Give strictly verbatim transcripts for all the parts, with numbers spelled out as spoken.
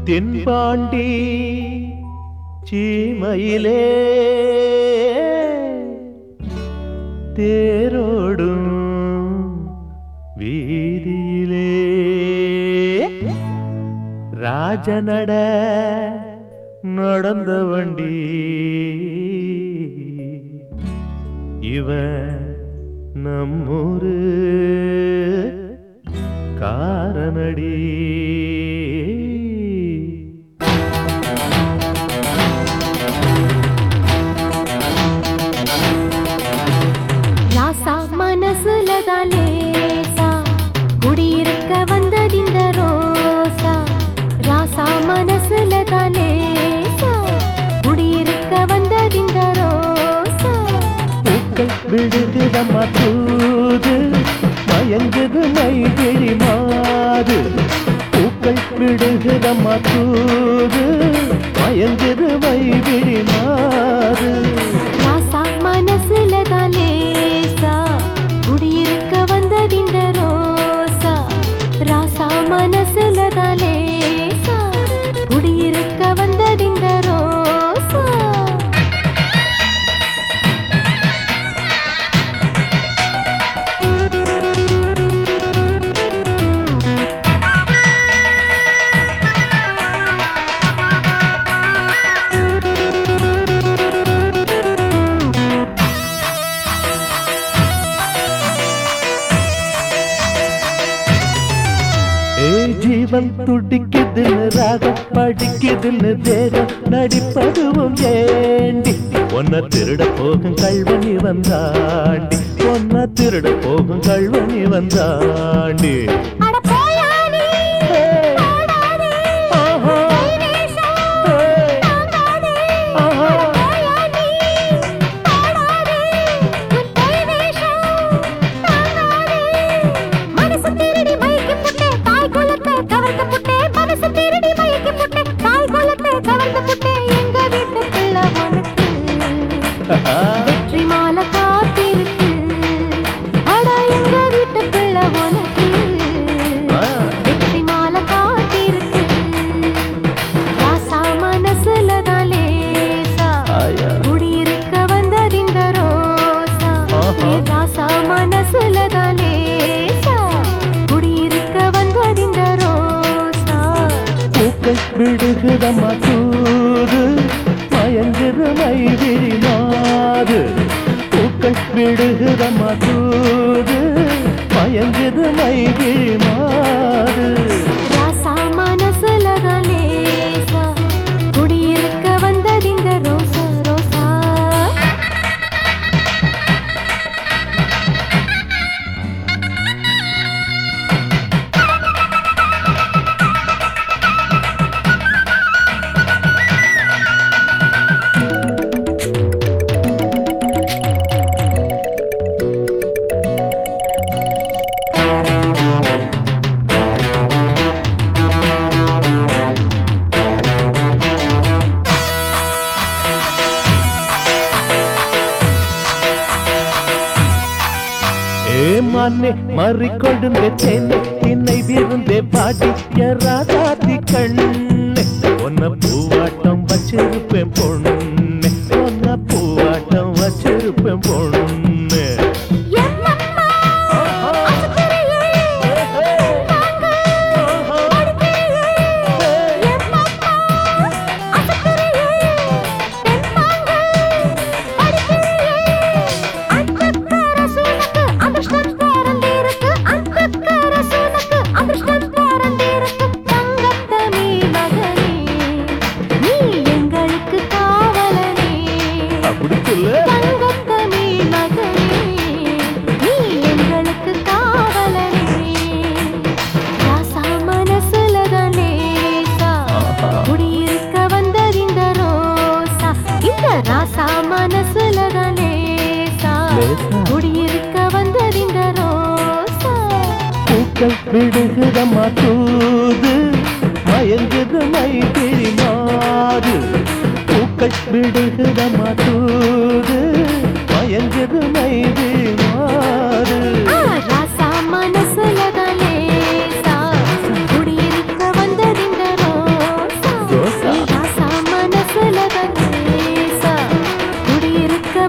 தென்பாண்டி சீமையிலே தேரோடும் வீதியிலே ராஜநட நடந்த வண்டி இவன் நம்மூரு காரனடி. ராசா மனசுலதான் லேசா குடியிருக்க வந்ததிந்த ரோசா. ராசா மனசுலதான் லேசா குடியிருக்க வந்ததிந்த ரோசா. பூக்கள் விடுகுதம்மா தூது மயங்குது மைகிழி மாது. பூக்கள் விடுகுதம்மா தூது மயங்குது மைகிழி மாது. ராசா மனசுலதான் லேசா குடியிருக்க வந்ததிந்த ரோசா. ராசா மனசுலதான் லேசா குடியிருக்க வந்ததிந்த ரோசா. ஜீவன் துடிக்குதுன்னு ராகம் படிக்குதுன்னு தேகம் நடிப்பதுவும் ஏண்டி. ஒன்ன திருட போகும் கல்வனி வந்தாண்டி. ஒன்ன திருட போகும் கல்வனி வந்தாண்டி. வெற்றி மாலை காத்திருக்கு அட எங்க வீட்டு பிள்ளை உனக்கு. வெற்றி மாலை காத்திருக்கு. ராசா மனசுலதான் லேசா குடியிருக்க வந்ததிந்த ரோசா. ராசா மனசுலதான் லேசா குடியிருக்க வந்ததிந்த ரோசா. பூக்கள் விடுகுதம்மா தூது மயங்குது மைவிழி மாது. பூக்கள் விடுகுதம்மா தூது மயங்குது மைவிழி மாது. ராசா மனசுலதான் லேசா குடியிருக்க வந்ததிந்த ரோசா ரோசா. மானே மறிக்கொழுந்தே தேனே திண்ணை விருந்தே பாடி எறாதாதி கண்ணே. ஒன்ன பூவாட்டம் வச்சிருப்பேன் பொண்ணு. ஒன்ன பூவாட்டம் வச்சிருப்பேன் பொண்ணு. ராசா மனசுலதான் லேசா குடியிருக்க வந்ததிந்த ரோசா. பூக்கள் விடுகுதம்மா தூது மயங்குது மைகிழி மாது. பூக்கள் விடுகுதம்மா தூது மயங்குது மைகிழி மாது. ராசா மனசுலதான் லேசா குடியிருக்க வந்ததிந்த ரோசா.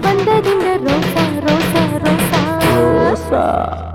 வந்ததிந்த ரோசா ரோசா ரோசா ரோசா